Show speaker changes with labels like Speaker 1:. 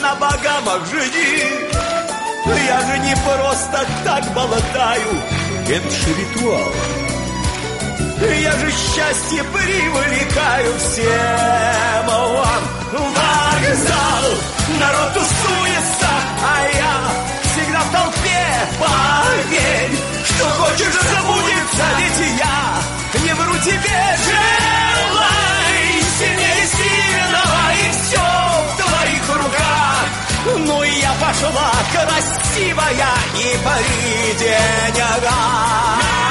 Speaker 1: на богамах жени. Я же не просто так болтаю, это же ритуал. Я же счастье привлекаю всем вам. Вокзал, народ тусуется, а я всегда в толпе. Поверь, что хочешь забудется, ведь я не вру тебе. Желай сильнее сильного, и все в твоих руках. Ну и я пошла, красивая, и при деньгах.